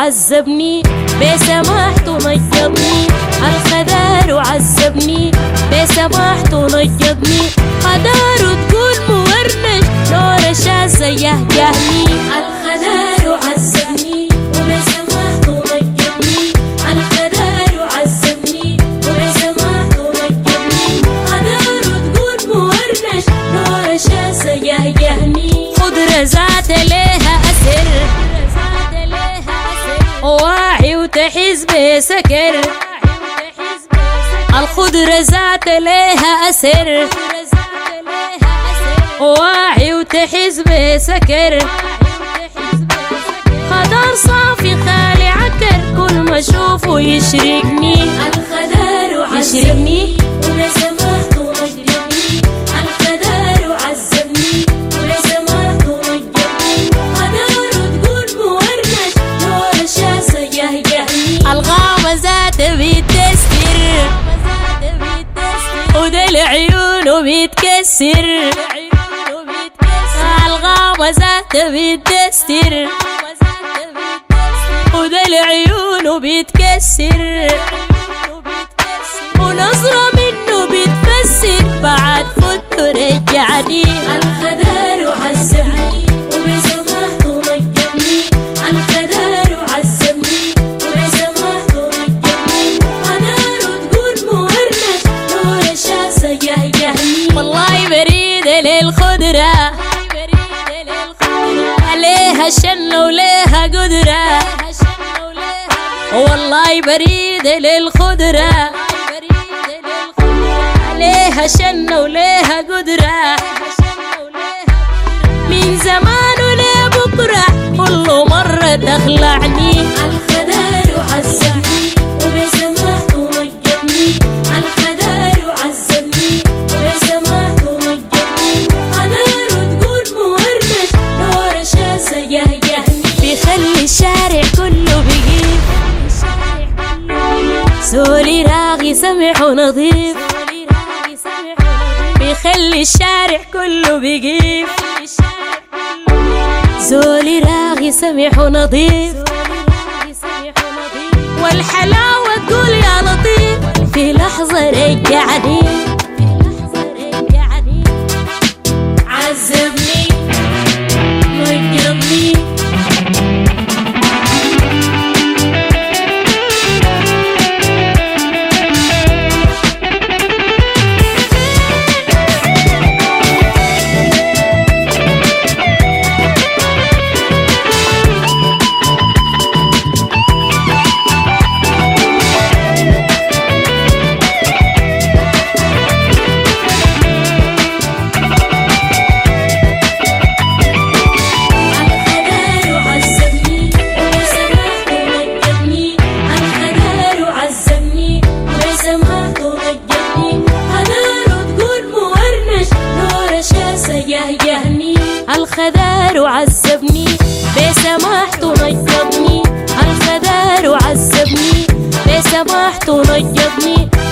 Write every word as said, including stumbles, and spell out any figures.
عذبني بسماحته نجضني، الخدار عذبني بسماحته نجضني، خداره تقول مورنش نور شاذة يهجهني. الخدار عذبني وبسماحته نجضني، الخدار عذبني وبسماحته نجضني، خداره تقول مورنش نور شاذة يهجهني. خضرة ذات لها أسر واعي وتحس بسكر، الخضرة ذات لها أسر واعي وتحس بسكر، خضار صافي خالي عكر كل ما اشوفه يشرقني. الخدار يشرقني وبسماحته نجضني، الخدار عذبني وبسماحته نجضني، خداره تقول مورنش نور شاذة يهجهني. الغامة ذات بتستر وده العيون بيتكسر، الغامة ذات بتستر وده العيون بيتكسر، ونظرة منه بتفسر بعد فوت رجعني. الخدار عذبني وبسماحته نجضني، الخدار عذبني وبسماحته نجضني، خداره تقول مورنش نور شاذة يهجهني. والله بريدة للخضرة عليها شنة وليها قدرة، والله بريدة للخضرة عليها شنة وليها قدرة، من زمان ولبكرة كل مرة تخلعني. الخدار عذبني وبسماحته نجضني، الخدار عذبني وبسماحته نجضني، خداره تقول مورنش نور شاذة يهجهني. بيخلي الشارع كله بيجيب سولي راغي سمح ونظيف، بيخلي الشارع كله بيجيب زولي راغي سمح ونظيف، والحلاوة تقول يا لطيف في لحظة رجعني. عذبني نجضني الخدار عذبني بسماحته نجضني، الخدار عذبني بسماحته نجضني،